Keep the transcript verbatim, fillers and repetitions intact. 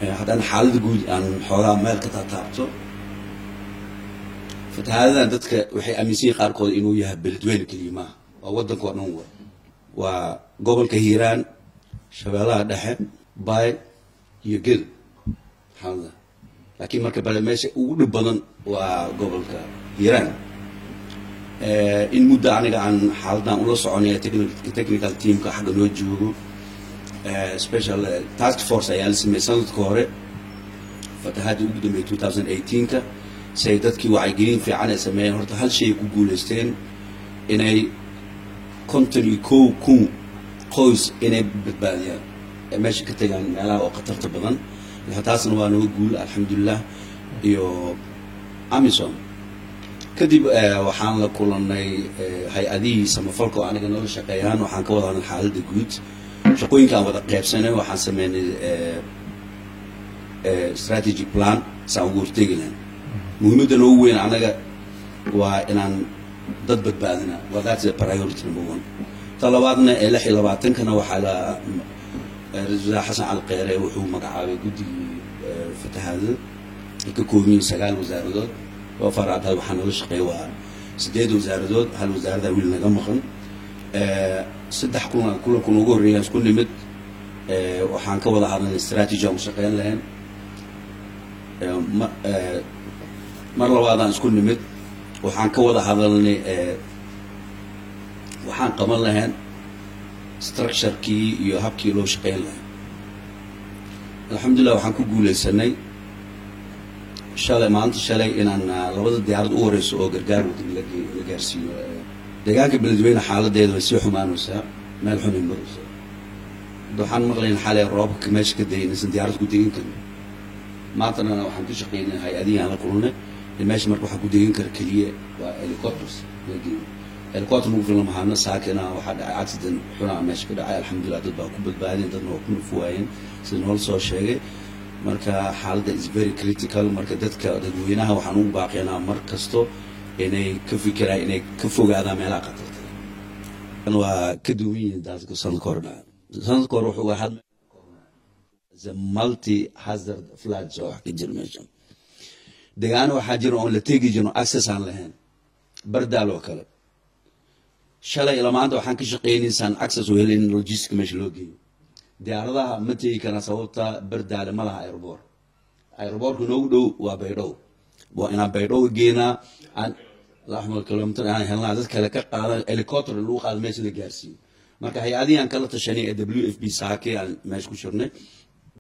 haddana xaalada guud aan xoogaa meel ka taataabto fatahaadadan dadka waxay aaminsan yihiin qaarkood inuu yahay beledweyne keliya maaha waa waddanka oo dhan wa waa gobolka hiiraan shabeellaha dhexe baay iyo gel xaalada laakiin marka bale meesha ugu dhib badan waa gobolka hiiraan in muddo aniga aan xaaladan ula soconaya technical teamka xagga noo joogo special task force ayaa la sameeyey sanadka hore fatahaadii ugu dambeeyey two thousand eighteen-ka si ay dadkii wacyigelin fiican ay sameeyeen horta hal shay ku guulaysteen inay konton iyo kow kun qoys inay badbaadiyaan ee meesha ka tagaan meelaha oo khatarta badan taasna waa noo guul alxamdulilah iyo amisom kadib waxaan la kulannay hay-adihii samafalka oo aniga noola shaqeeyaan waxaan ka wada hadlay xaaladda guud shaqooyinkaan wada qaybsanay waxaan sameynay strategy plan saan ugu hortegi lahayn muhiimadda noogu weyn anaga waa inaan dad badbaadina waa that's the priority number one ta labaadna ee lix iyo labaatankana waxaa la ra-iisul wasaare xasan cali kheyre wuxuu magacaabay guddigii fatahaadada ay ka kooban yihiin sagaal wasaaradood oo faraad hal waxaa noola shaqeeya waa sideed wasaaradood hal wasaarada wiil naga maqan saddex kulan kulankan ugu horreeyaan isku nimid waxaan ka wada hadalnay strategy aan u shaqeyn lahayn mar labaadaan isku nimid waxaan ka wada hadalnay waxaan qaban lahayn structurekii iyo habkii loo shaqeyn lahaa alxamdulilah waxaan ku guulaysanay shalay maanta shalay inaan labada diyaarad u horeyso oo gargaar wadani la gaarsiiyo deegaanka beledweyne xaaladeeda way sii xumaanaysaa meel xun ay maraysaa waxaan maqlayn xalay roobka meesha ka dayay inaysan diyaarad ku degan karin maantana waxaan ku shaqeynay hay-adihii aan la kulnay in meesha marka waxaa ku degan kara keliya waa helicopters lageeyo helicopter ugu filan mahana saakina waxaa dhacay accident xunaa meesha ka dhacay alxamdulilah dad baa ku badbaadeen dadna waa ku nufuwaayeen sida noola soo sheegay marka xaaladda is very critical marka dadka dadweynaha waxaan ugu baaqaynaa mar kasto inay ka fikiraan inay ka fogaadaan meelaha khatarta waa ka duwan yihiin dadka sanadka hore dhaca sanadka hore wuxuu ahaa the multi hazard floods oo wax ka jira meesha deegaano waxaa jira oon la tegi jirno access aan lahayn bardaal oo kale shalay ilaa maanta waxaan ka shaqeynaysaan access oo helin logistic meesha loo geeyo diyaaradaha ma tegi karaan sababta bardaale ma laha aeroport aeroportka noogu dhow waa baydhabo waa inaan baydhabo geenaa aan laxmal kilomitr aan helnaa dad kale ka qaadan helicopter lagu qaado meesha la gaarsiiyo marka hay-adihi aan kala tashanay ee w f b saake aan meesha ku shirnay